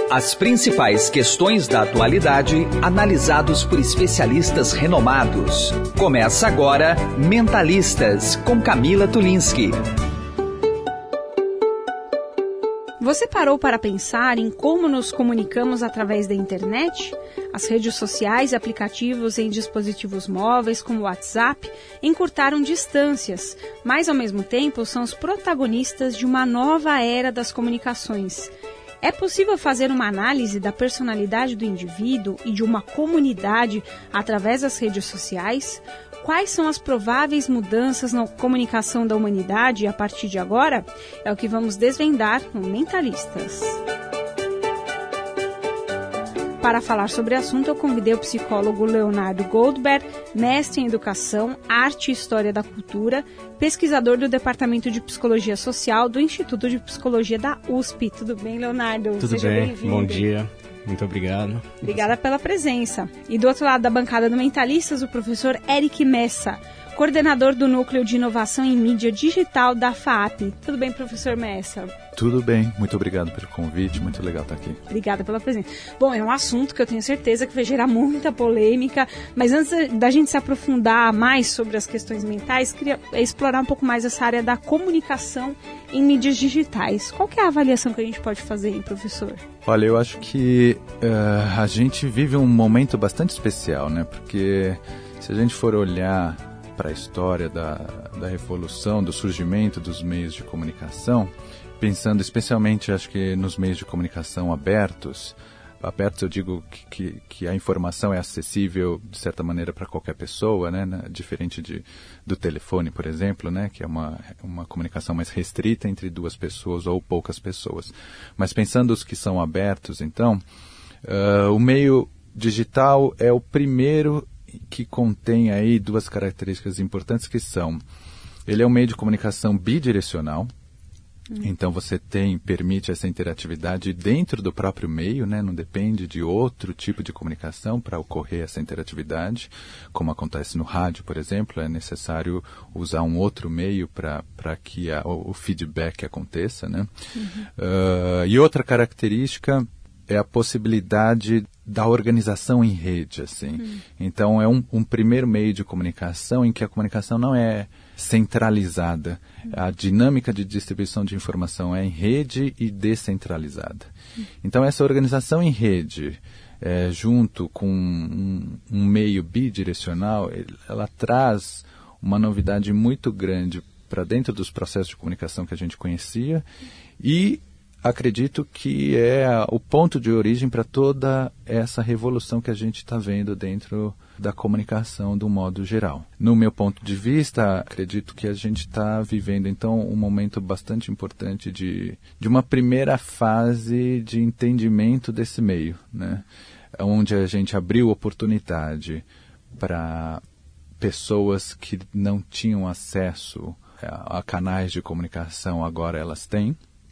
As principais questões da atualidade, analisados por especialistas renomados. Começa agora Mentalistas, com Camila Tulinski. Você parou para pensar em como nos comunicamos através da internet? As redes sociais e aplicativos em dispositivos móveis, como o WhatsApp, encurtaram distâncias, mas ao mesmo tempo são os protagonistas de uma nova era das comunicações. É possível fazer uma análise da personalidade do indivíduo e de uma comunidade através das redes sociais? Quais são as prováveis mudanças na comunicação da humanidade a partir de agora? É o que vamos desvendar no Mentalistas. Para falar sobre o assunto, eu convidei o psicólogo Leonardo Goldberg, mestre em Educação, Arte e História da Cultura, pesquisador do Departamento de Psicologia Social do Instituto de Psicologia da USP. Tudo bem, Leonardo? Tudo Seja bem, bem-vindo. Bom dia, muito obrigado. Obrigada pela presença. E do outro lado da bancada do Mentalistas, o professor Eric Messa, coordenador do Núcleo de Inovação em Mídia Digital da FAAP. Tudo bem, professor Messa? Tudo bem, muito obrigado pelo convite, muito legal estar aqui. Obrigada pela presença. Bom, é um assunto que eu tenho certeza que vai gerar muita polêmica, mas antes da gente se aprofundar mais sobre as questões mentais, queria explorar um pouco mais essa área da comunicação em mídias digitais. Qual que é a avaliação que a gente pode fazer, hein, professor? Olha, eu acho que a gente vive um momento bastante especial, né? Porque se a gente for olhar para a história da revolução, do surgimento dos meios de comunicação, pensando especialmente, acho que nos meios de comunicação abertos eu digo que a informação é acessível, de certa maneira, para qualquer pessoa, né? Diferente do telefone, por exemplo, né? Que é uma comunicação mais restrita entre duas pessoas ou poucas pessoas. Mas pensando os que são abertos, então, o meio digital é o primeiro que contém aí duas características importantes que são: ele é um meio de comunicação bidirecional. Então você permite essa interatividade dentro do próprio meio, né? Não depende de outro tipo de comunicação para ocorrer essa interatividade, como acontece no rádio, por exemplo. É necessário usar um outro meio para que o feedback aconteça, né? E outra característica é a possibilidade da organização em rede, assim. Então é um primeiro meio de comunicação em que a comunicação não é centralizada. A dinâmica de distribuição de informação é em rede e descentralizada. Então essa organização em rede, junto com um meio bidirecional, ela traz uma novidade muito grande para dentro dos processos de comunicação que a gente conhecia e acredito que é o ponto de origem para toda essa revolução que a gente está vendo dentro da comunicação de um modo geral. No meu ponto de vista, acredito que a gente está vivendo, então, um momento bastante importante de uma primeira fase de entendimento desse meio, né? Onde a gente abriu oportunidade para pessoas que não tinham acesso a canais de comunicação, agora elas têm.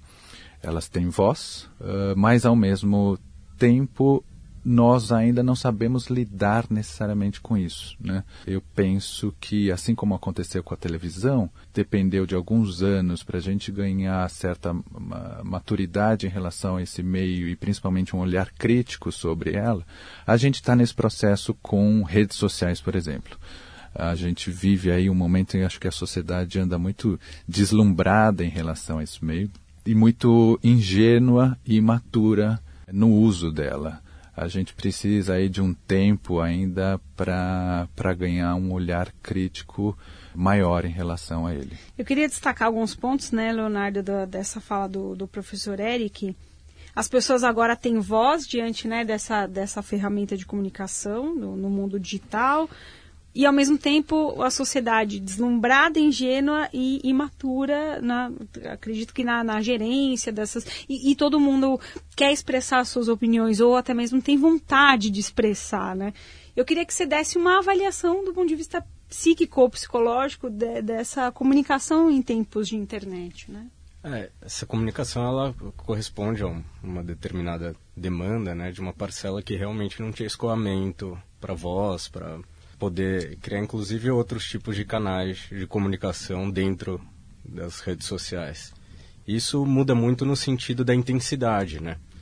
Elas têm voz, mas ao mesmo tempo nós ainda não sabemos lidar necessariamente com isso, né? Eu penso que, assim como aconteceu com a televisão, dependeu de alguns anos para a gente ganhar certa maturidade em relação a esse meio e principalmente um olhar crítico sobre ela. A gente está nesse processo com redes sociais, por exemplo. A gente vive aí um momento em que acho que a sociedade anda muito deslumbrada em relação a esse meio e muito ingênua e imatura no uso dela. A gente precisa aí de um tempo ainda para ganhar um olhar crítico maior em relação a ele. Eu queria destacar alguns pontos, né, Leonardo, dessa fala do professor Eric. As pessoas agora têm voz diante, né, dessa ferramenta de comunicação no mundo digital. E, ao mesmo tempo, a sociedade deslumbrada, ingênua e imatura, acredito que na gerência dessas... E todo mundo quer expressar suas opiniões, ou até mesmo tem vontade de expressar, né? Eu queria que você desse uma avaliação do ponto de vista psíquico ou psicológico dessa comunicação em tempos de internet, né? Essa comunicação, ela corresponde a uma determinada demanda, né? De uma parcela que realmente não tinha escoamento para voz, para poder criar, inclusive, outros tipos de canais de comunicação dentro das redes sociais. Isso muda muito no sentido da intensidade, né?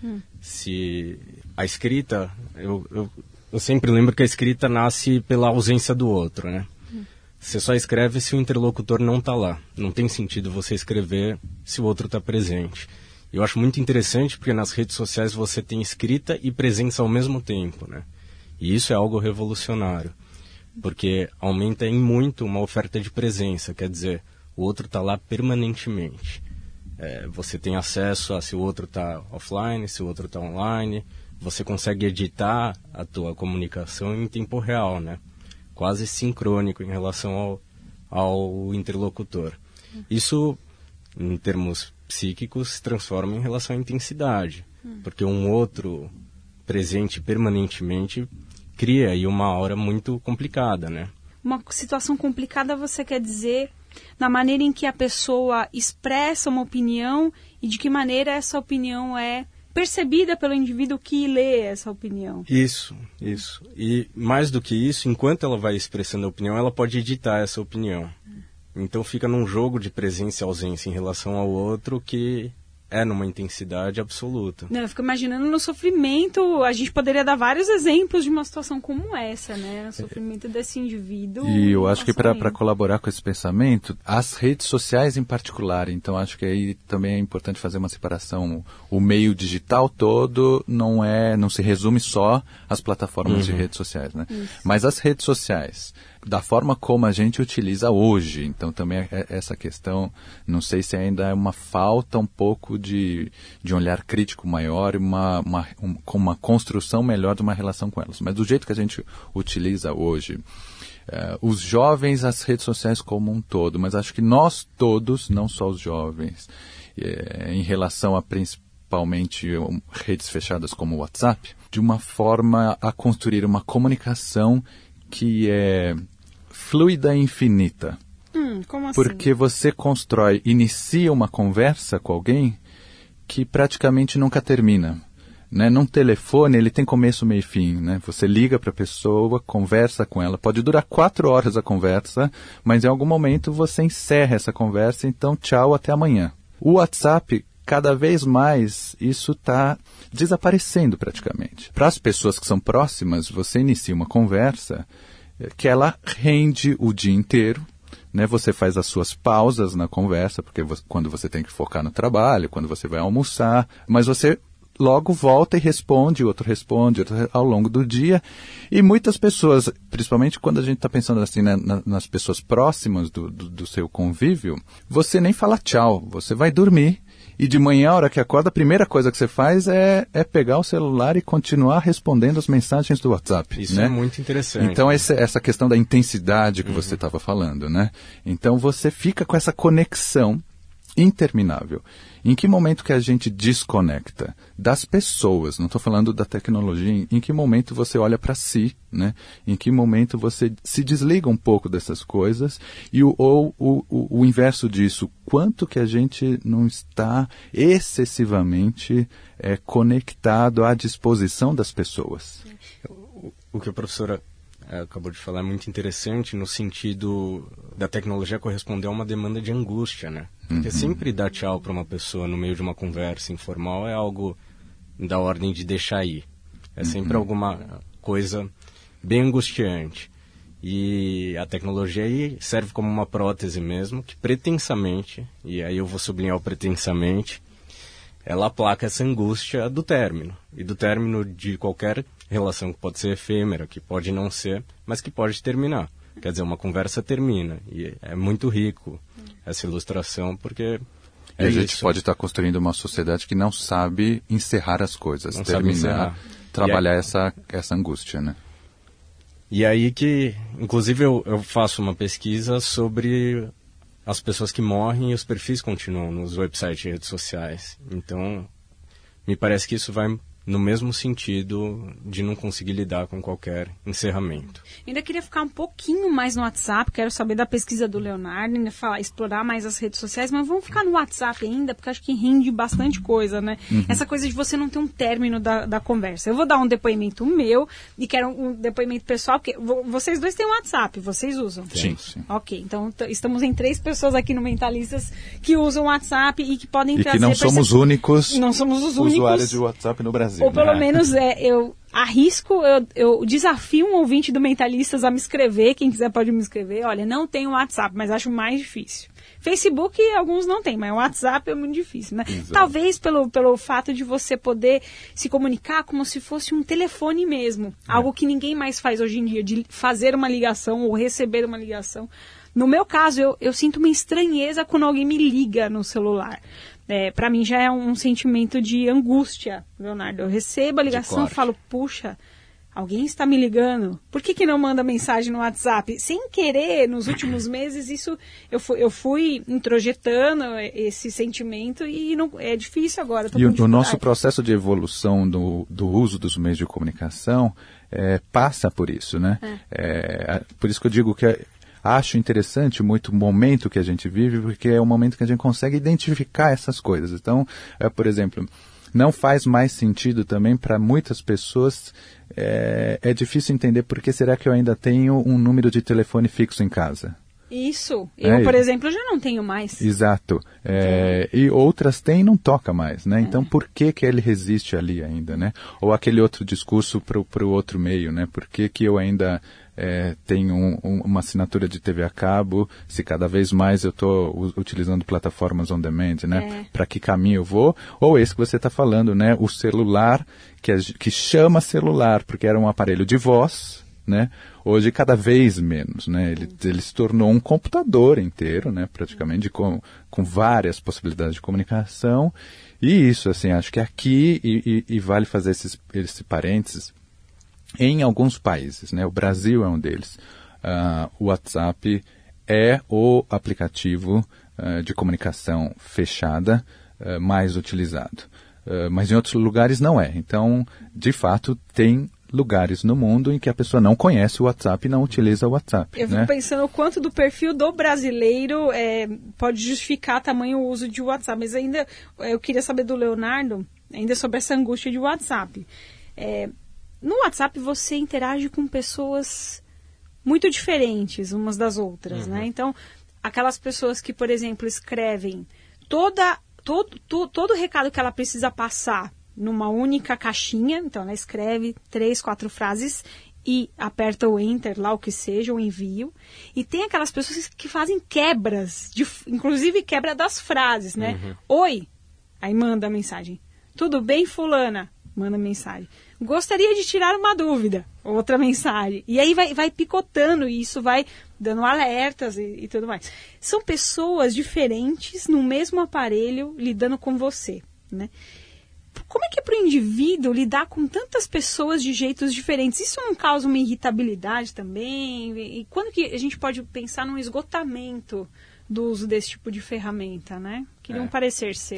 Se a escrita, eu sempre lembro que a escrita nasce pela ausência do outro, né? Você só escreve se o interlocutor não está lá. Não tem sentido você escrever se o outro está presente. Eu acho muito interessante porque nas redes sociais você tem escrita e presença ao mesmo tempo, né? E isso é algo revolucionário, porque aumenta em muito uma oferta de presença, quer dizer, o outro está lá permanentemente. Você tem acesso a se o outro está offline, se o outro está online, você consegue editar a tua comunicação em tempo real, né? Quase sincrônico em relação ao interlocutor. Isso, em termos psíquicos, se transforma em relação à intensidade, porque um outro presente permanentemente cria aí uma aura muito complicada, né? Uma situação complicada você quer dizer na maneira em que a pessoa expressa uma opinião e de que maneira essa opinião é percebida pelo indivíduo que lê essa opinião. Isso. E mais do que isso, enquanto ela vai expressando a opinião, ela pode editar essa opinião. Então fica num jogo de presença e ausência em relação ao outro que é numa intensidade absoluta. Eu fico imaginando no sofrimento, a gente poderia dar vários exemplos de uma situação como essa, né? O sofrimento desse indivíduo. E eu acho que para colaborar com esse pensamento, as redes sociais em particular, então acho que aí também é importante fazer uma separação. O meio digital todo não se resume só às plataformas de redes sociais, né? Isso. Mas as redes sociais, da forma como a gente utiliza hoje, então também essa questão, não sei se ainda é uma falta um pouco de um olhar crítico maior, com uma construção melhor de uma relação com elas. Mas do jeito que a gente utiliza hoje, os jovens, as redes sociais como um todo, mas acho que nós todos, não só os jovens, em relação a principalmente redes fechadas como o WhatsApp, de uma forma a construir uma comunicação que é fluida e infinita. Como assim? Porque você inicia uma conversa com alguém que praticamente nunca termina. Né? Num telefone, ele tem começo, meio e fim. Né? Você liga para a pessoa, conversa com ela. Pode durar 4 horas a conversa, mas em algum momento você encerra essa conversa, então tchau, até amanhã. O WhatsApp, cada vez mais, isso está desaparecendo praticamente. Para as pessoas que são próximas, você inicia uma conversa que ela rende o dia inteiro, né? Você faz as suas pausas na conversa, porque quando você tem que focar no trabalho, quando você vai almoçar, mas você logo volta e responde ao longo do dia. E muitas pessoas, principalmente quando a gente está pensando assim, né, nas pessoas próximas do seu convívio, você nem fala tchau, você vai dormir. E de manhã, a hora que acorda, a primeira coisa que você faz é pegar o celular e continuar respondendo as mensagens do WhatsApp. Isso, né? É muito interessante. Então, essa questão da intensidade que você estava falando, né? Então, você fica com essa conexão interminável. Em que momento que a gente desconecta das pessoas? Não estou falando da tecnologia. Em que momento você olha para si, né? Em que momento você se desliga um pouco dessas coisas? E o inverso disso, quanto que a gente não está excessivamente conectado à disposição das pessoas? O que a professora acabou de falar é muito interessante no sentido da tecnologia corresponder a uma demanda de angústia, né? Porque sempre dar tchau para uma pessoa no meio de uma conversa informal é algo da ordem de deixar ir. É sempre alguma coisa bem angustiante. E a tecnologia aí serve como uma prótese mesmo, que pretensamente, e aí eu vou sublinhar o pretensamente, ela aplaca essa angústia do término. E do término de qualquer relação que pode ser efêmera, que pode não ser, mas que pode terminar. Quer dizer, uma conversa termina. E é muito rico essa ilustração, porque a gente pode estar construindo uma sociedade que não sabe encerrar as coisas, terminar, trabalhar essa angústia, né? E aí que, inclusive, eu faço uma pesquisa sobre as pessoas que morrem e os perfis continuam nos websites e redes sociais. Então, me parece que isso vai no mesmo sentido de não conseguir lidar com qualquer encerramento. Ainda queria ficar um pouquinho mais no WhatsApp, quero saber da pesquisa do Leonardo, ainda explorar mais as redes sociais, mas vamos ficar no WhatsApp ainda, porque acho que rende bastante coisa, né? Essa coisa de você não ter um término da conversa. Eu vou dar um depoimento meu, e quero um depoimento pessoal, porque vocês dois têm um WhatsApp, vocês usam? Sim. Ok, então estamos em 3 pessoas aqui no Mentalistas que usam o WhatsApp e que podem trazer... E que não somos únicos não somos os únicos usuários de WhatsApp no Brasil. Ou pelo menos eu arrisco, eu desafio um ouvinte do Mentalistas a me escrever, quem quiser pode me escrever. Olha, não tenho WhatsApp, mas acho mais difícil. Facebook alguns não tem, mas o WhatsApp é muito difícil, né? Exato. Talvez pelo fato de você poder se comunicar como se fosse um telefone mesmo. Algo que ninguém mais faz hoje em dia, de fazer uma ligação ou receber uma ligação. No meu caso, eu sinto uma estranheza quando alguém me liga no celular. Para mim já é um sentimento de angústia, Leonardo. Eu recebo a ligação e falo, puxa, alguém está me ligando. Por que não manda mensagem no WhatsApp? Sem querer, nos últimos meses, isso eu fui introjetando esse sentimento e não, é difícil agora. E o nosso processo de evolução do uso dos meios de comunicação passa por isso, né? Por isso que eu digo que acho interessante muito o momento que a gente vive, porque é o momento que a gente consegue identificar essas coisas. Então, por exemplo, não faz mais sentido também para muitas pessoas, é difícil entender por que será que eu ainda tenho um número de telefone fixo em casa. Isso. Eu, por exemplo, já não tenho mais. Exato. E outras têm e não toca mais, né? Então, por que ele resiste ali ainda, né? Ou aquele outro discurso para o outro meio, né? Por que eu ainda tenho uma assinatura de TV a cabo, se cada vez mais eu estou utilizando plataformas on demand, né? Para que caminho eu vou? Ou esse que você está falando, né? O celular, que chama celular, porque era um aparelho de voz, né? Hoje cada vez menos, né? Ele se tornou um computador inteiro, né? Praticamente com várias possibilidades de comunicação. E isso, assim, acho que aqui, e vale fazer esse parênteses, em alguns países, né? O Brasil é um deles. O WhatsApp é o aplicativo de comunicação fechada mais utilizado. Mas em outros lugares não é. Então, de fato, tem lugares no mundo em que a pessoa não conhece o WhatsApp e não utiliza o WhatsApp. Eu fico pensando o quanto do perfil do brasileiro pode justificar tamanho uso de WhatsApp. Mas ainda eu queria saber do Leonardo, ainda sobre essa angústia de WhatsApp. No WhatsApp você interage com pessoas muito diferentes umas das outras, né? Então, aquelas pessoas que, por exemplo, escrevem todo o recado que ela precisa passar numa única caixinha, então ela escreve 3, 4 frases e aperta o enter lá, o que seja, o envio. E tem aquelas pessoas que fazem quebras, inclusive quebra das frases, né? Oi, aí manda a mensagem. Tudo bem, fulana? Manda mensagem. Gostaria de tirar uma dúvida. Outra mensagem. E aí vai picotando e isso vai dando alertas e tudo mais. São pessoas diferentes no mesmo aparelho lidando com você, né? Como é que é para o indivíduo lidar com tantas pessoas de jeitos diferentes? Isso não causa uma irritabilidade também? E quando que a gente pode pensar num esgotamento do uso desse tipo de ferramenta, né? Queria um parecer seu.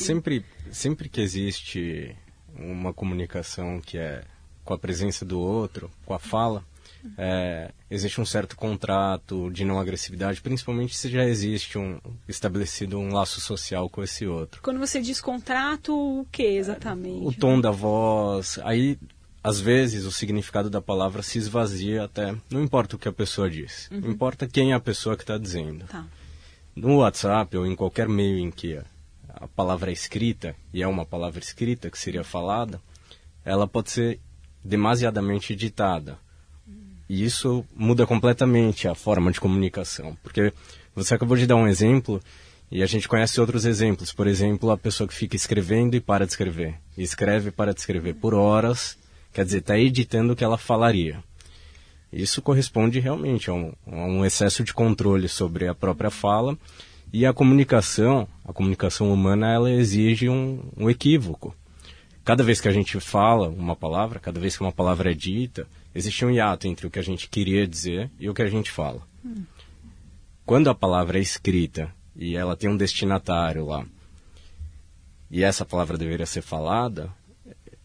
Sempre que existe uma comunicação que é com a presença do outro, com a fala, existe um certo contrato de não agressividade, principalmente se já existe estabelecido um laço social com esse outro. Quando você diz contrato, o que exatamente? O tom da voz, aí às vezes o significado da palavra se esvazia até, não importa o que a pessoa diz, importa quem é a pessoa que está dizendo. Tá. No WhatsApp ou em qualquer meio em que a palavra é escrita, e é uma palavra escrita que seria falada, ela pode ser demasiadamente ditada. E isso muda completamente a forma de comunicação. Porque você acabou de dar um exemplo, e a gente conhece outros exemplos. Por exemplo, a pessoa que fica escrevendo e para de escrever. E escreve e para de escrever por horas, quer dizer, está editando o que ela falaria. Isso corresponde realmente a um excesso de controle sobre a própria fala. E a comunicação humana, ela exige um equívoco. Cada vez que a gente fala uma palavra, cada vez que uma palavra é dita, existe um hiato entre o que a gente queria dizer e o que a gente fala. Quando a palavra é escrita e ela tem um destinatário lá, e essa palavra deveria ser falada,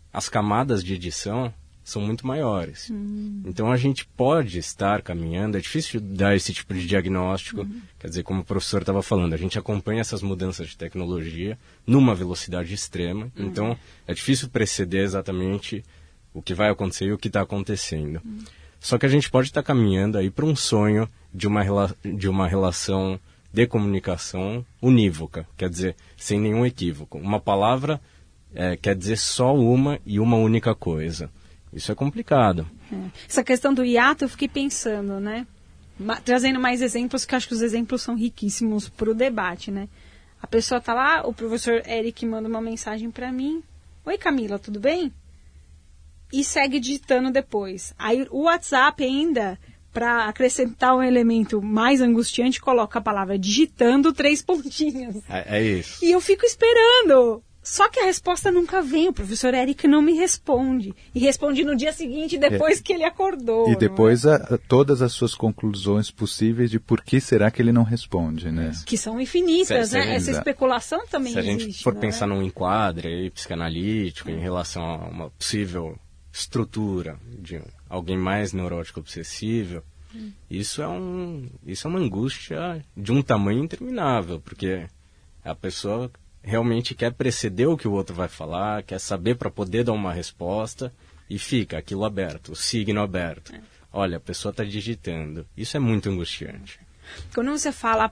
as camadas de edição são muito maiores. Então a gente pode estar caminhando, é difícil dar esse tipo de diagnóstico, quer dizer, como o professor estava falando, a gente acompanha essas mudanças de tecnologia numa velocidade extrema, então é difícil preceder exatamente o que vai acontecer e o que está acontecendo. Só que a gente pode estar caminhando aí para um sonho de uma relação de comunicação unívoca, quer dizer, sem nenhum equívoco. Uma palavra quer dizer só uma e uma única coisa. Isso é complicado. Essa questão do hiato eu fiquei pensando, né? Trazendo mais exemplos, que eu acho que os exemplos são riquíssimos para o debate, né? A pessoa tá lá, o professor Eric manda uma mensagem para mim. Oi, Camila, tudo bem? E segue digitando depois. Aí o WhatsApp ainda, para acrescentar um elemento mais angustiante, coloca a palavra digitando 3 pontinhos. É isso. E eu fico esperando. Só que a resposta nunca vem, o professor Eric não me responde. E responde no dia seguinte, depois que ele acordou. E depois todas as suas conclusões possíveis de por que será que ele não responde, né? Que são infinitas, né? Essa especulação também existe. Se a gente for pensar num enquadre aí, psicanalítico em relação a uma possível estrutura de alguém mais neurótico obsessível, isso é uma angústia de um tamanho interminável, porque a pessoa realmente quer preceder o que o outro vai falar, quer saber para poder dar uma resposta e fica aquilo aberto, o signo aberto. Olha, a pessoa está digitando. Isso é muito angustiante. Quando você fala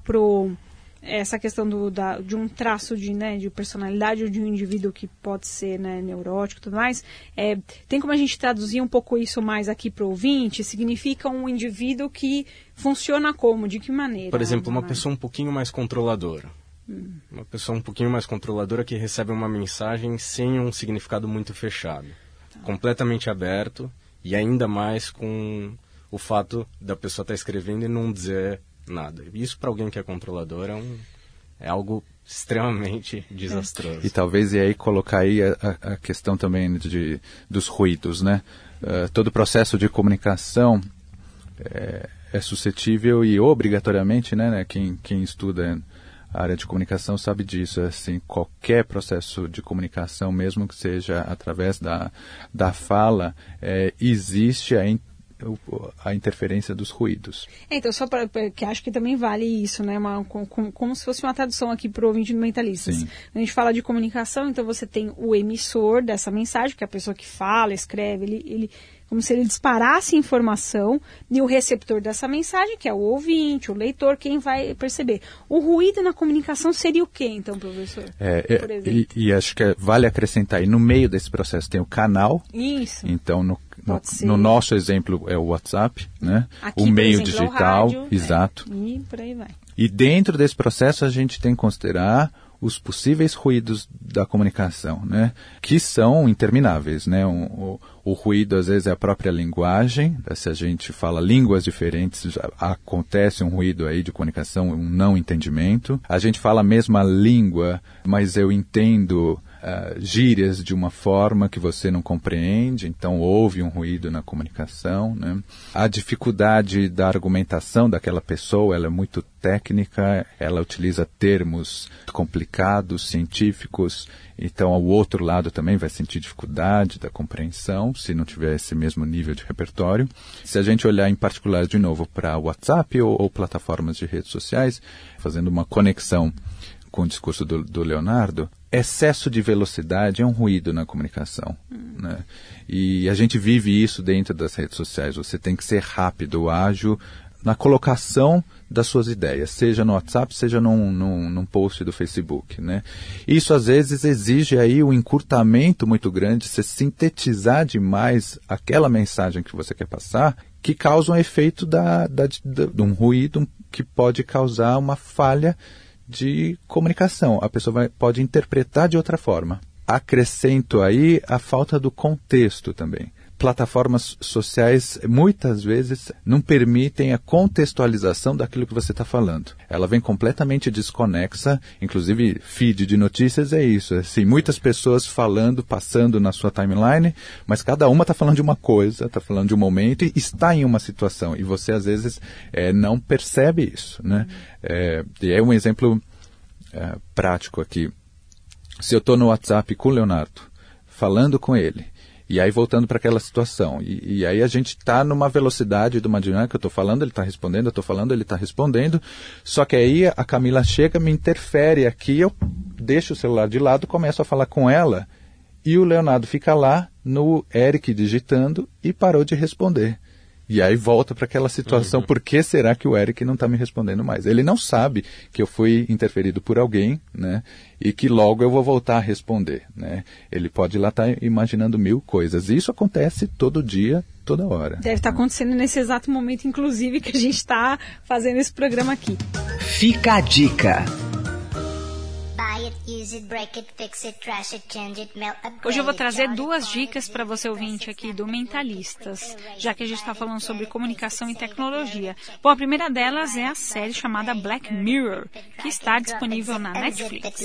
essa questão de um traço de personalidade ou de um indivíduo que pode ser, né, neurótico e tudo mais, tem como a gente traduzir um pouco isso mais aqui para o ouvinte? Significa um indivíduo que funciona como? De que maneira? Por exemplo, uma pessoa um pouquinho mais controladora. Uma pessoa um pouquinho mais controladora que recebe uma mensagem sem um significado muito fechado. Completamente aberto e ainda mais com o fato da pessoa estar escrevendo e não dizer nada. Isso para alguém que é controlador é algo extremamente desastroso. E talvez aí colocar aí a questão também dos ruídos, né? Todo processo de comunicação é suscetível e obrigatoriamente, né? Quem estuda a área de comunicação sabe disso, assim, qualquer processo de comunicação, mesmo que seja através da fala, existe a interferência dos ruídos. Então, só para que acho que também vale isso, né? Como se fosse uma tradução aqui para o ouvinte do Mentalistas. Sim. A gente fala de comunicação, então você tem o emissor dessa mensagem, que é a pessoa que fala, escreve, ele como se ele disparasse informação, e o receptor dessa mensagem, que é o ouvinte, o leitor, quem vai perceber. O ruído na comunicação seria o quê, então, professor? Por exemplo? E acho que vale acrescentar aí, no meio desse processo tem o canal. Isso. Então, no nosso exemplo é o WhatsApp, né? Aqui, o meio por exemplo, digital, é o rádio, exato. E por aí vai. E dentro desse processo a gente tem que considerar os possíveis ruídos da comunicação, né? Que são intermináveis, né? O ruído, às vezes, é a própria linguagem. Se a gente fala línguas diferentes, acontece um ruído aí de comunicação, um não entendimento. A gente fala a mesma língua, mas eu entendo gírias de uma forma que você não compreende, então houve um ruído na comunicação, né? A dificuldade da argumentação daquela pessoa, ela é muito técnica, ela utiliza termos complicados, científicos, então o outro lado também vai sentir dificuldade da compreensão, se não tiver esse mesmo nível de repertório. Se a gente olhar em particular de novo para WhatsApp ou plataformas de redes sociais, fazendo uma conexão com o discurso do Leonardo, excesso de velocidade é um ruído na comunicação, né? E a gente vive isso dentro das redes sociais. Você tem que ser rápido, ágil na colocação das suas ideias, seja no WhatsApp, seja num post do Facebook, né? Isso às vezes exige aí um encurtamento muito grande, você sintetizar demais aquela mensagem que você quer passar, que causa um efeito de um ruído que pode causar uma falha de comunicação. A pessoa pode interpretar de outra forma. Acrescento aí a falta do contexto também. Plataformas sociais muitas vezes não permitem a contextualização daquilo que você está falando. Ela vem completamente desconexa, inclusive feed de notícias é isso. Assim, muitas pessoas falando, passando na sua timeline, mas cada uma está falando de uma coisa, está falando de um momento e está em uma situação. E você às vezes não percebe isso, né? É um exemplo prático aqui. Se eu estou no WhatsApp com o Leonardo, falando com ele. E aí voltando para aquela situação. E aí a gente está numa velocidade de uma dinâmica, eu estou falando, ele está respondendo, eu estou falando, ele está respondendo. Só que aí a Camila chega, me interfere aqui, eu deixo o celular de lado, começo a falar com ela. E o Leonardo fica lá no Eric digitando e parou de responder. E aí volta para aquela situação, por que será que o Eric não está me respondendo mais? Ele não sabe que eu fui interferido por alguém, né? E que logo eu vou voltar a responder, né? Ele pode lá estar imaginando 1000 coisas. E isso acontece todo dia, toda hora. Deve estar acontecendo nesse exato momento, inclusive, que a gente está fazendo esse programa aqui. Fica a dica. Hoje eu vou trazer 2 dicas para você ouvinte aqui do Mentalistas, já que a gente está falando sobre comunicação e tecnologia. Bom, a primeira delas é a série chamada Black Mirror, que está disponível na Netflix.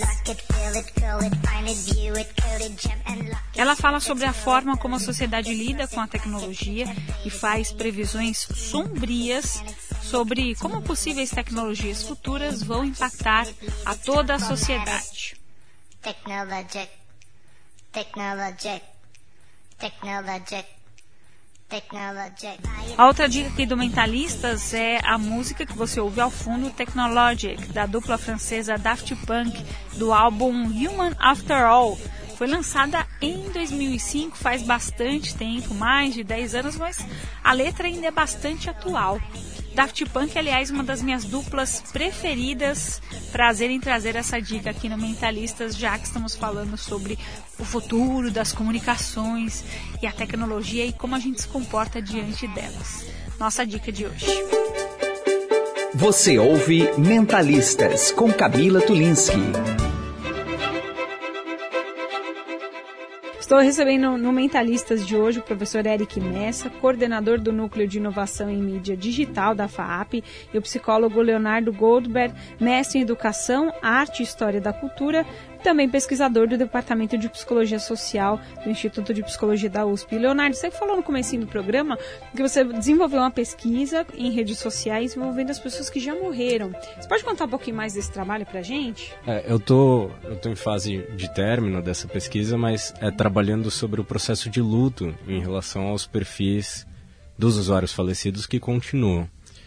Ela fala sobre a forma como a sociedade lida com a tecnologia e faz previsões sombrias sobre como possíveis tecnologias futuras vão impactar a toda a sociedade. A outra dica aqui do Mentalistas é a música que você ouve ao fundo, Technologic, da dupla francesa Daft Punk, do álbum Human After All. Foi lançada em 2005, faz bastante tempo, mais de 10 anos, mas a letra ainda é bastante atual. Daft Punk, aliás, uma das minhas duplas preferidas. Prazer em trazer essa dica aqui no Mentalistas, já que estamos falando sobre o futuro das comunicações e a tecnologia e como a gente se comporta diante delas. Nossa dica de hoje. Você ouve Mentalistas com Camila Tulinski. Estou recebendo no Mentalistas de hoje o professor Eric Messa, coordenador do Núcleo de Inovação em Mídia Digital da FAAP, e o psicólogo Leonardo Goldberg, mestre em Educação, Arte e História da Cultura, e também pesquisador do Departamento de Psicologia Social do Instituto de Psicologia da USP. Leonardo, você falou no comecinho do programa que você desenvolveu uma pesquisa em redes sociais envolvendo as pessoas que já morreram. Você pode contar um pouquinho mais desse trabalho pra gente? Eu tô em fase de término dessa pesquisa, mas trabalhando sobre o processo de luto em relação aos perfis dos usuários falecidos que continuam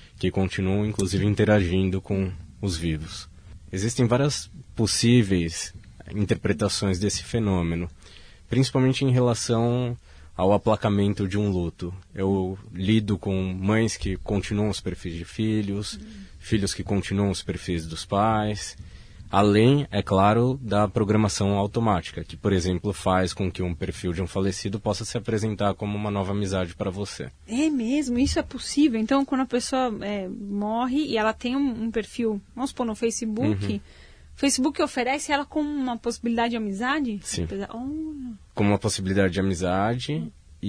inclusive interagindo com os vivos. Existem várias possíveis interpretações desse fenômeno, principalmente em relação ao aplacamento de um luto. Eu lido com mães que continuam os perfis de filhos, filhos que continuam os perfis dos pais, além, é claro, da programação automática, que, por exemplo, faz com que um perfil de um falecido possa se apresentar como uma nova amizade para você. É mesmo? Isso é possível? Então, quando a pessoa morre e ela tem um perfil, vamos supor, no Facebook, o Facebook oferece ela como uma possibilidade de amizade? Sim. Como uma possibilidade de amizade.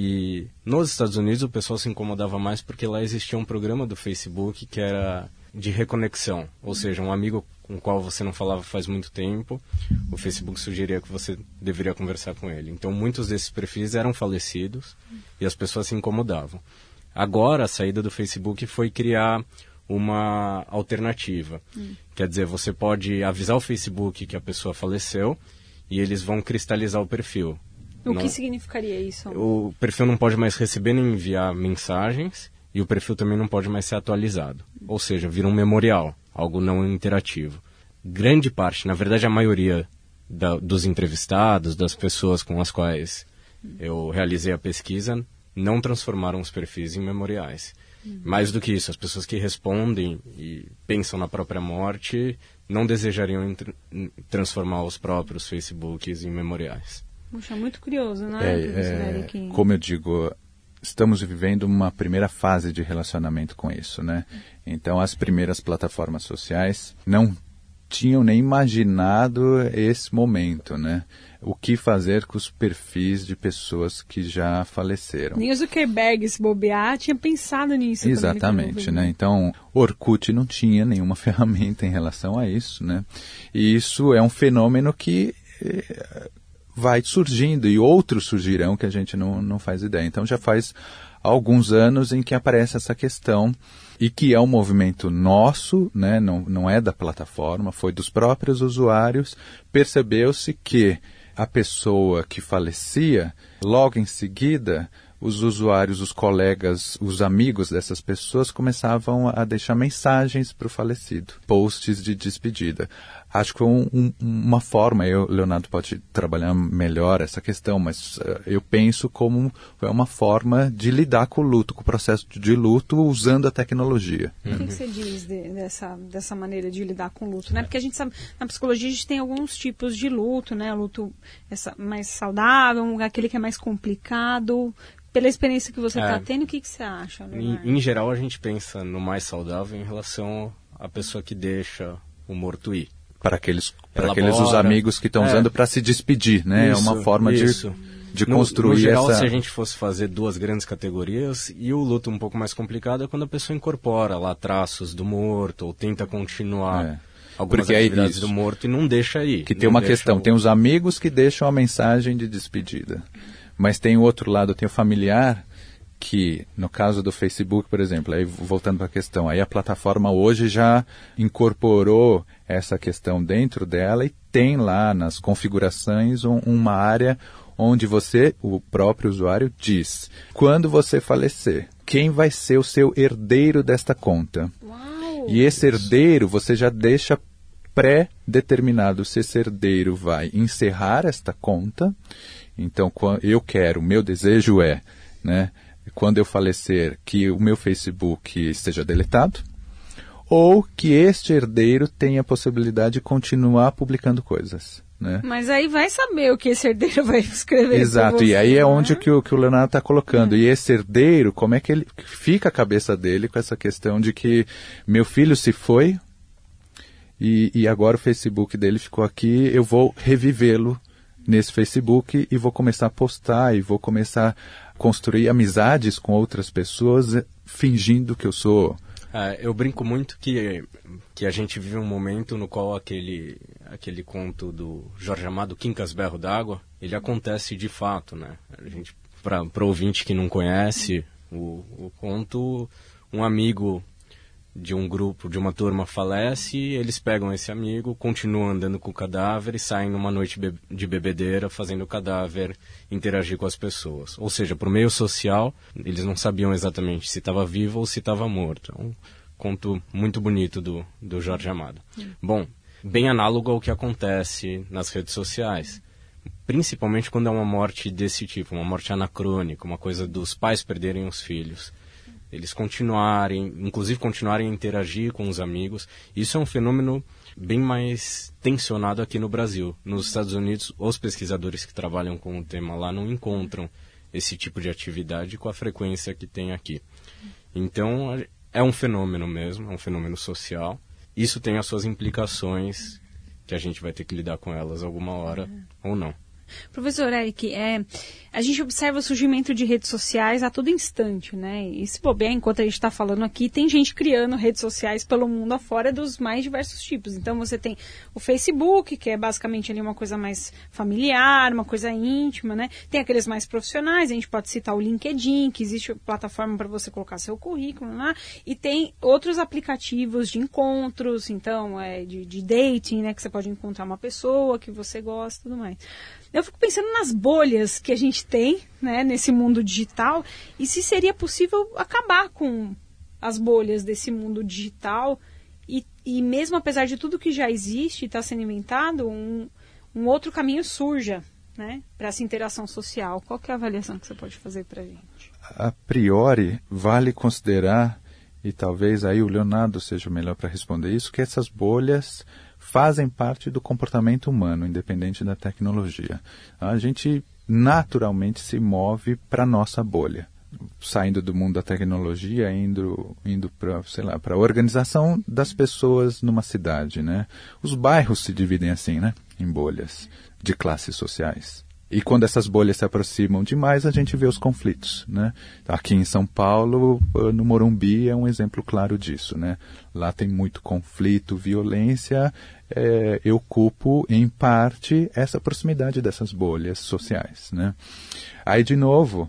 E nos Estados Unidos o pessoal se incomodava mais porque lá existia um programa do Facebook que era de reconexão. Ou seja, um amigo com o qual você não falava faz muito tempo, o Facebook sugeria que você deveria conversar com ele. Então muitos desses perfis eram falecidos e as pessoas se incomodavam. Agora a saída do Facebook foi criar uma alternativa. Quer dizer, você pode avisar o Facebook que a pessoa faleceu e eles vão cristalizar o perfil. Que significaria isso? O perfil não pode mais receber nem enviar mensagens e o perfil também não pode mais ser atualizado. Ou seja, vira um memorial, algo não interativo. Grande parte, na verdade a maioria dos entrevistados, das pessoas com as quais eu realizei a pesquisa, não transformaram os perfis em memoriais. Mais do que isso, as pessoas que respondem e pensam na própria morte não desejariam transformar os próprios Facebooks em memoriais. Puxa, muito curioso, não é? Como eu digo, estamos vivendo uma primeira fase de relacionamento com isso, né? Então, as primeiras plataformas sociais não tinham nem imaginado esse momento, né? O que fazer com os perfis de pessoas que já faleceram. Nem o Zuckerberg, se bobear, tinha pensado nisso. Exatamente, né? Então, Orkut não tinha nenhuma ferramenta em relação a isso, né? E isso é um fenômeno que vai surgindo e outros surgirão que a gente não faz ideia. Então, já faz alguns anos em que aparece essa questão e que é um movimento nosso, né? Não é da plataforma, foi dos próprios usuários. Percebeu-se que a pessoa que falecia, logo em seguida, os usuários, os colegas, os amigos dessas pessoas começavam a deixar mensagens para o falecido, posts de despedida. Acho que foi uma forma, Leonardo pode trabalhar melhor essa questão, mas eu penso como foi uma forma de lidar com o luto, com o processo de luto usando a tecnologia. O que você diz dessa maneira de lidar com o luto, né? Porque a gente sabe, na psicologia a gente tem alguns tipos de luto, né? O luto mais saudável, aquele que é mais complicado. Pela experiência que você está tendo, o que você acha, Leonardo? Em geral, a gente pensa no mais saudável em relação à pessoa que deixa o morto ir. Para aqueles os amigos que estão usando para se despedir, né? Isso, é uma forma de construir no geral, essa... se a gente fosse fazer duas grandes categorias, e o luto um pouco mais complicado é quando a pessoa incorpora lá traços do morto, ou tenta continuar algumas atividades do morto e não deixa ir. Que tem uma questão, tem os amigos que deixam a mensagem de despedida. Mas tem o outro lado, tem o familiar, que no caso do Facebook, por exemplo, aí voltando para a questão, aí a plataforma hoje já incorporou essa questão dentro dela e tem lá nas configurações uma área onde você, o próprio usuário, diz: quando você falecer, quem vai ser o seu herdeiro desta conta? Uau. E esse herdeiro você já deixa pré-determinado se esse herdeiro vai encerrar esta conta. Então, meu desejo é, né, quando eu falecer, que o meu Facebook seja deletado, ou que este herdeiro tenha a possibilidade de continuar publicando coisas, né? Mas aí vai saber o que esse herdeiro vai escrever. Exato, e aí é onde que o Leonardo está colocando. E esse herdeiro, como é que ele fica a cabeça dele com essa questão de que meu filho se foi e agora o Facebook dele ficou aqui, eu vou revivê-lo nesse Facebook e vou começar a postar e vou começar a construir amizades com outras pessoas fingindo que eu sou... Eu brinco muito que a gente vive um momento no qual aquele conto do Jorge Amado, Quincas Berro d'Água, ele acontece de fato, né? Para o ouvinte que não conhece o conto, um amigo de um grupo, de uma turma falece, eles pegam esse amigo, continuam andando com o cadáver e saem numa noite de bebedeira fazendo o cadáver interagir com as pessoas. Ou seja, por meio social, eles não sabiam exatamente se estava vivo ou se estava morto. É um conto muito bonito do Jorge Amado. Bom, bem análogo ao que acontece nas redes sociais. Principalmente quando é uma morte desse tipo, uma morte anacrônica, uma coisa dos pais perderem os filhos. Eles inclusive continuarem a interagir com os amigos. Isso é um fenômeno bem mais tensionado aqui no Brasil. Nos Estados Unidos, os pesquisadores que trabalham com o tema lá não encontram esse tipo de atividade com a frequência que tem aqui. Então, é um fenômeno mesmo, é um fenômeno social. Isso tem as suas implicações, que a gente vai ter que lidar com elas alguma hora ou não. Professor Eric, a gente observa o surgimento de redes sociais a todo instante, né? E se bobear, enquanto a gente está falando aqui, tem gente criando redes sociais pelo mundo afora dos mais diversos tipos. Então você tem o Facebook, que é basicamente ali uma coisa mais familiar, uma coisa íntima, né? Tem aqueles mais profissionais, a gente pode citar o LinkedIn, que existe plataforma para você colocar seu currículo lá, e tem outros aplicativos de encontros, então, de dating, né? Que você pode encontrar uma pessoa que você gosta e tudo mais. Eu fico pensando nas bolhas que a gente tem, né, nesse mundo digital, e se seria possível acabar com as bolhas desse mundo digital e mesmo apesar de tudo que já existe e está sendo inventado, um outro caminho surja, né, para essa interação social. Qual que é a avaliação que você pode fazer para a gente? A priori, vale considerar, e talvez aí o Leonardo seja o melhor para responder isso, que essas bolhas fazem parte do comportamento humano, independente da tecnologia. A gente naturalmente se move para a nossa bolha, saindo do mundo da tecnologia, indo para, sei lá, para a organização das pessoas numa cidade, né? Os bairros se dividem assim, né? Em bolhas de classes sociais. E quando essas bolhas se aproximam demais, a gente vê os conflitos, né? Aqui em São Paulo, no Morumbi, é um exemplo claro disso, né? Lá tem muito conflito, violência. Eu culpo, em parte, essa proximidade dessas bolhas sociais, né? Aí, de novo,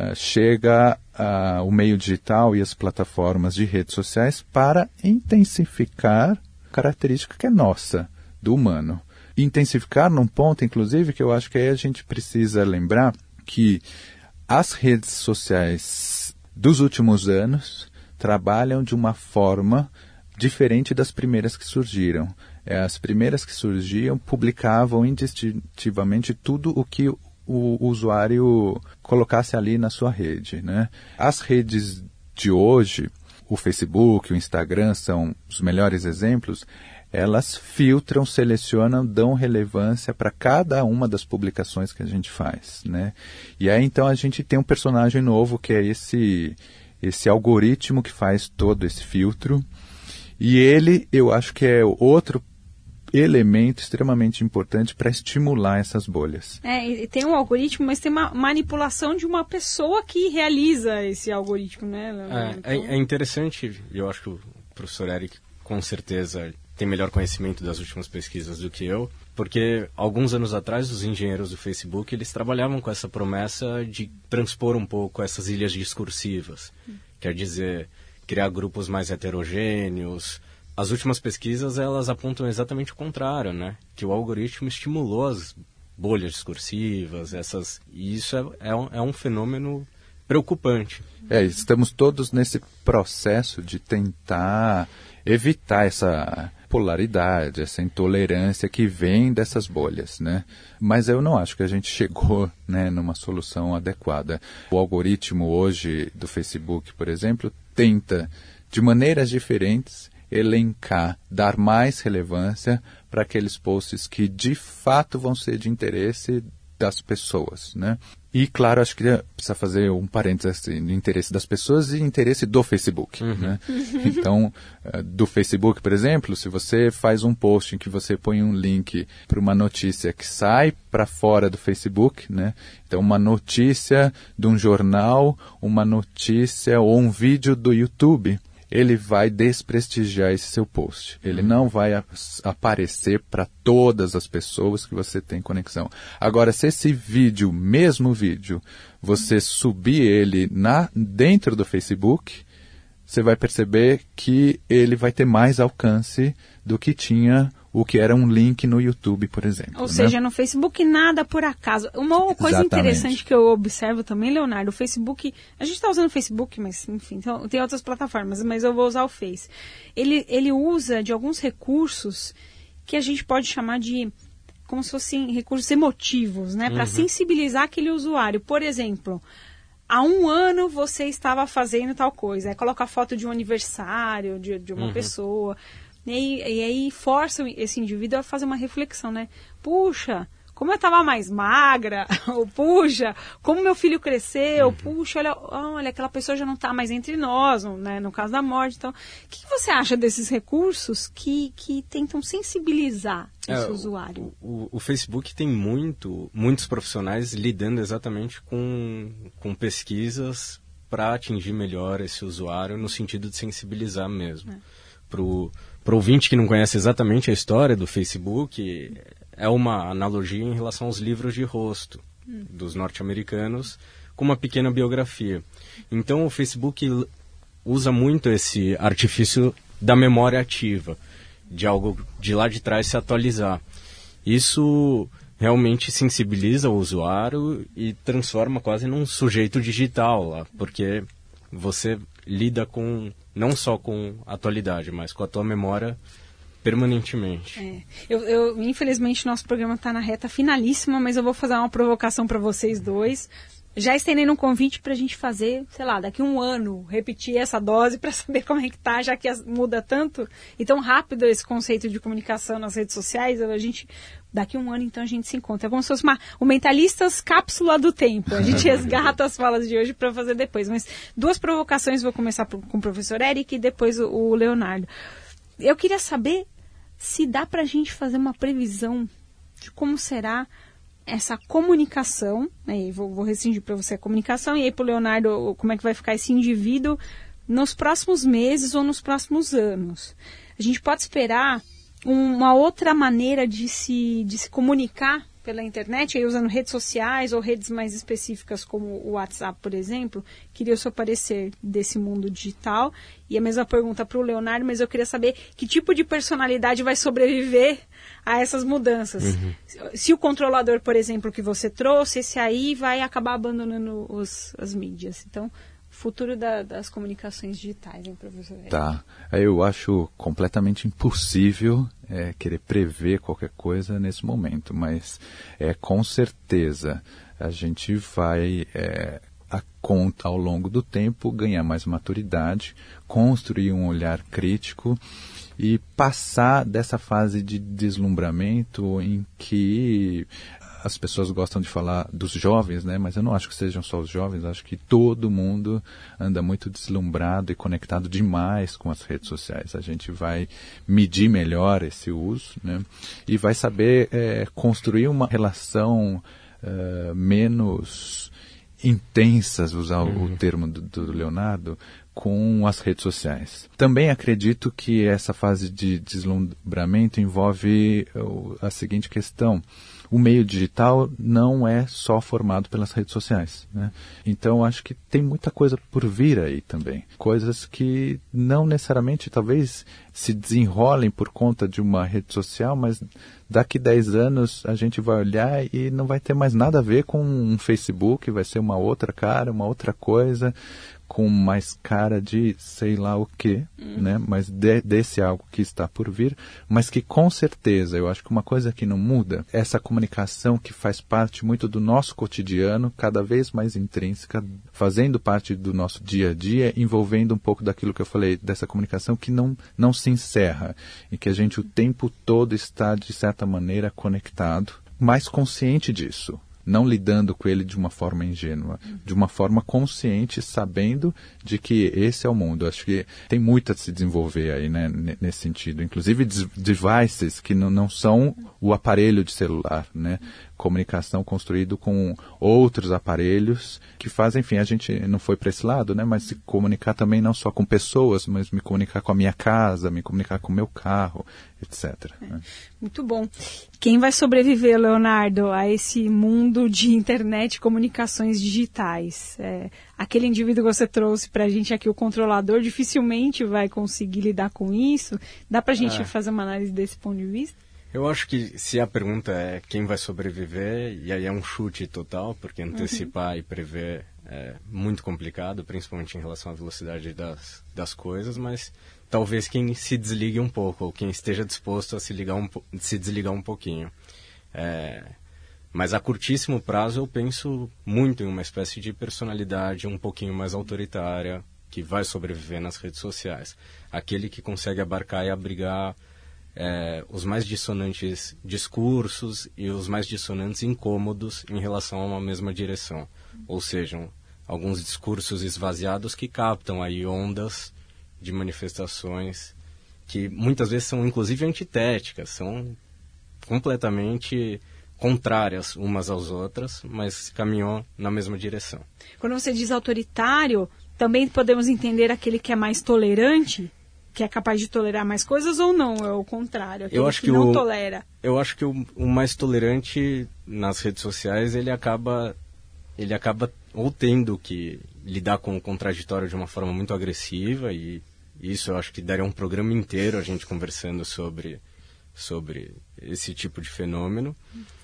chega o meio digital e as plataformas de redes sociais para intensificar a característica que é nossa, do humano. intensificar num ponto, inclusive, que eu acho que aí a gente precisa lembrar que as redes sociais dos últimos anos trabalham de uma forma diferente das primeiras que surgiram. As primeiras que surgiam publicavam indistintivamente tudo o que o usuário colocasse ali na sua rede, né? As redes de hoje, o Facebook, o Instagram são os melhores exemplos. Elas filtram, selecionam, dão relevância para cada uma das publicações que a gente faz, né? E aí então a gente tem um personagem novo que é esse algoritmo que faz todo esse filtro. E ele, eu acho que é outro elemento extremamente importante para estimular essas bolhas. E tem um algoritmo, mas tem uma manipulação de uma pessoa que realiza esse algoritmo, né? É interessante, eu acho que o professor Eric com certeza tem melhor conhecimento das últimas pesquisas do que eu, porque alguns anos atrás os engenheiros do Facebook eles trabalhavam com essa promessa de transpor um pouco essas ilhas discursivas, quer dizer, criar grupos mais heterogêneos. As últimas pesquisas elas apontam exatamente o contrário, né? Que o algoritmo estimulou as bolhas discursivas, e isso é um fenômeno preocupante. Estamos todos nesse processo de tentar evitar essa polaridade, essa intolerância que vem dessas bolhas, né? Mas eu não acho que a gente chegou, né, numa solução adequada. O algoritmo hoje do Facebook, por exemplo, tenta, de maneiras diferentes, elencar, dar mais relevância para aqueles posts que de fato vão ser de interesse das pessoas, né? E, claro, acho que precisa fazer um parênteses assim, de interesse das pessoas e interesse do Facebook, né? Então, do Facebook, por exemplo, se você faz um post em que você põe um link para uma notícia que sai para fora do Facebook, né? Então, uma notícia de um jornal, uma notícia ou um vídeo do YouTube, ele vai desprestigiar esse seu post. Ele não vai aparecer para todas as pessoas que você tem conexão. Agora, se esse mesmo vídeo, você subir ele dentro do Facebook, você vai perceber que ele vai ter mais alcance do que tinha o que era um link no YouTube, por exemplo. Ou seja, no Facebook nada por acaso. Uma coisa interessante que eu observo também, Leonardo, o Facebook, a gente está usando o Facebook, mas enfim, então, tem outras plataformas, mas eu vou usar o Face. Ele usa de alguns recursos que a gente pode chamar de como se fossem recursos emotivos, né? Para sensibilizar aquele usuário. Por exemplo, há um ano você estava fazendo tal coisa, aí coloca a foto de um aniversário de uma pessoa. E aí força esse indivíduo a fazer uma reflexão, né? Puxa, como eu estava mais magra, ou puxa, como meu filho cresceu, puxa, olha, aquela pessoa já não está mais entre nós, né? No caso da morte. Então, o que você acha desses recursos que tentam sensibilizar esse usuário? O Facebook tem muitos profissionais lidando exatamente com pesquisas para atingir melhor esse usuário no sentido de sensibilizar mesmo. Para o ouvinte que não conhece exatamente a história do Facebook, é uma analogia em relação aos livros de rosto dos norte-americanos, com uma pequena biografia. Então, o Facebook usa muito esse artifício da memória ativa, de algo de lá de trás se atualizar. Isso realmente sensibiliza o usuário e transforma quase num sujeito digital lá, porque você lida não só com a atualidade, mas com a tua memória permanentemente. Infelizmente, nosso programa está na reta finalíssima, mas eu vou fazer uma provocação para vocês dois. Já estendendo um convite para a gente fazer, sei lá, daqui a um ano, repetir essa dose para saber como é que tá, já que muda tanto e tão rápido esse conceito de comunicação nas redes sociais. Daqui a um ano, então, a gente se encontra. É como se fosse o Mentalistas cápsula do tempo. A gente resgata as falas de hoje para fazer depois. Mas 2 provocações, vou começar com o professor Eric e depois o Leonardo. Eu queria saber se dá para a gente fazer uma previsão de como será essa comunicação, né? Vou restringir para você a comunicação, e aí para o Leonardo, como é que vai ficar esse indivíduo nos próximos meses ou nos próximos anos. A gente pode esperar uma outra maneira de se comunicar pela internet, aí usando redes sociais ou redes mais específicas como o WhatsApp, por exemplo. Queria o seu parecer desse mundo digital. E a mesma pergunta para o Leonardo, mas eu queria saber que tipo de personalidade vai sobreviver a essas mudanças. Se o controlador, por exemplo, que você trouxe, esse aí vai acabar abandonando as mídias. Então, futuro das comunicações digitais, hein, professor? Tá. Eu acho completamente impossível querer prever qualquer coisa nesse momento, mas com certeza a gente vai, ao longo do tempo, ganhar mais maturidade, construir um olhar crítico e passar dessa fase de deslumbramento em que as pessoas gostam de falar dos jovens, né? Mas eu não acho que sejam só os jovens, acho que todo mundo anda muito deslumbrado e conectado demais com as redes sociais. A gente vai medir melhor esse uso, né? E vai saber construir uma relação menos intensa, usar o termo do Leonardo, com as redes sociais. Também acredito que essa fase de deslumbramento envolve a seguinte questão: o meio digital não é só formado pelas redes sociais, né? Então, acho que tem muita coisa por vir aí também. Coisas que não necessariamente, talvez, se desenrolem por conta de uma rede social, mas daqui 10 anos a gente vai olhar e não vai ter mais nada a ver com um Facebook, vai ser uma outra cara, uma outra coisa, com mais cara de sei lá o quê, né? Mas desse algo que está por vir, mas que com certeza, eu acho que uma coisa que não muda, essa comunicação que faz parte muito do nosso cotidiano, cada vez mais intrínseca, fazendo parte do nosso dia a dia, envolvendo um pouco daquilo que eu falei, dessa comunicação que não se encerra, e que a gente o tempo todo está, de certa maneira, conectado, mais consciente disso. Não lidando com ele de uma forma ingênua, de uma forma consciente, sabendo de que esse é o mundo. Acho que tem muito a se desenvolver aí, né, nesse sentido. Inclusive devices que não são o aparelho de celular, né? Comunicação construído com outros aparelhos que fazem, enfim, a gente não foi para esse lado, né? Mas se comunicar também não só com pessoas, mas me comunicar com a minha casa, me comunicar com o meu carro, etc. Né? Muito bom. Quem vai sobreviver, Leonardo, a esse mundo de internet e comunicações digitais? Aquele indivíduo que você trouxe para a gente aqui, o controlador, dificilmente vai conseguir lidar com isso? Dá para a gente fazer uma análise desse ponto de vista? Eu acho que se a pergunta é quem vai sobreviver, e aí é um chute total, porque antecipar e prever é muito complicado, principalmente em relação à velocidade das coisas, mas talvez quem se desligue um pouco, ou quem esteja disposto a se desligar um pouquinho. Mas a curtíssimo prazo eu penso muito em uma espécie de personalidade um pouquinho mais autoritária, que vai sobreviver nas redes sociais. Aquele que consegue abarcar e abrigar os mais dissonantes discursos e os mais dissonantes incômodos em relação a uma mesma direção. Ou seja, alguns discursos esvaziados que captam aí ondas de manifestações que muitas vezes são inclusive antitéticas, são completamente contrárias umas às outras, mas caminham na mesma direção. Quando você diz autoritário, também podemos entender aquele que é mais tolerante, que é capaz de tolerar mais coisas, ou não? É o contrário, aquele que não tolera. Eu acho que o mais tolerante nas redes sociais, ele acaba ou tendo que lidar com o contraditório de uma forma muito agressiva, e isso eu acho que daria um programa inteiro a gente conversando sobre esse tipo de fenômeno.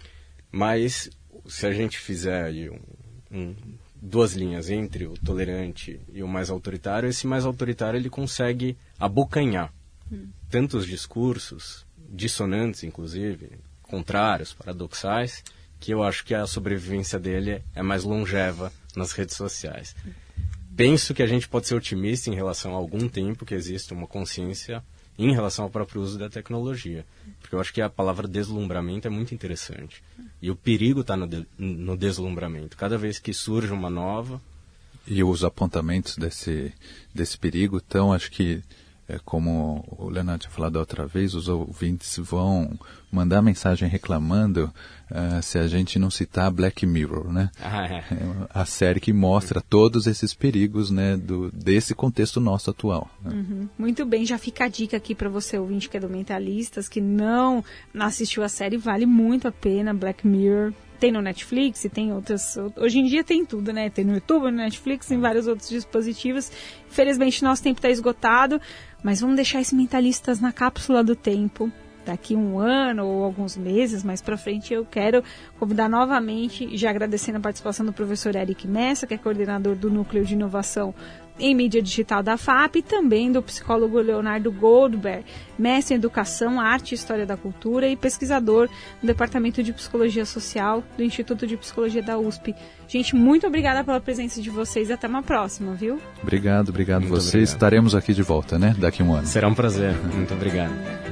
Mas se a gente fizer aí duas linhas entre o tolerante e o mais autoritário, esse mais autoritário ele consegue abocanhar tantos discursos dissonantes, inclusive, contrários, paradoxais, que eu acho que a sobrevivência dele é mais longeva nas redes sociais. Penso que a gente pode ser otimista em relação a algum tempo que existe uma consciência em relação ao próprio uso da tecnologia. Porque eu acho que a palavra deslumbramento é muito interessante. E o perigo está no deslumbramento. Cada vez que surge uma nova... E os apontamentos desse perigo estão, acho que, como o Leonardo tinha falado outra vez, os ouvintes vão mandar mensagem reclamando se a gente não citar Black Mirror, né? A série que mostra todos esses perigos, né, desse contexto nosso atual. Né? Uhum. Muito bem, já fica a dica aqui para você, ouvinte que é do Mentalistas, que não assistiu a série, vale muito a pena, Black Mirror. Tem no Netflix e tem outras... Hoje em dia tem tudo, né? Tem no YouTube, no Netflix, em vários outros dispositivos. Infelizmente, nosso tempo está esgotado, mas vamos deixar esse Mentalistas na cápsula do tempo. Daqui um ano ou alguns meses mais para frente, eu quero convidar novamente, já agradecendo a participação do professor Eric Messa, que é coordenador do Núcleo de Inovação em Mídia Digital da FAP, e também do psicólogo Leonardo Goldberg, mestre em Educação, Arte e História da Cultura e pesquisador no Departamento de Psicologia Social do Instituto de Psicologia da USP. Gente, muito obrigada pela presença de vocês e até uma próxima, viu? Obrigado muito vocês. Obrigado. Estaremos aqui de volta, né? Daqui um ano. Será um prazer. Muito obrigado.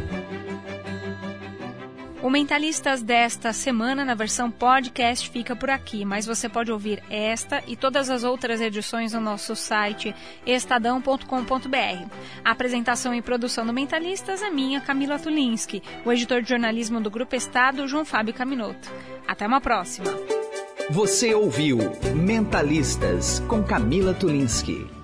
O Mentalistas desta semana, na versão podcast, fica por aqui, mas você pode ouvir esta e todas as outras edições no nosso site estadão.com.br. A apresentação e produção do Mentalistas é minha, Camila Tulinski, o editor de jornalismo do Grupo Estado, João Fábio Caminoto. Até uma próxima. Você ouviu Mentalistas com Camila Tulinski.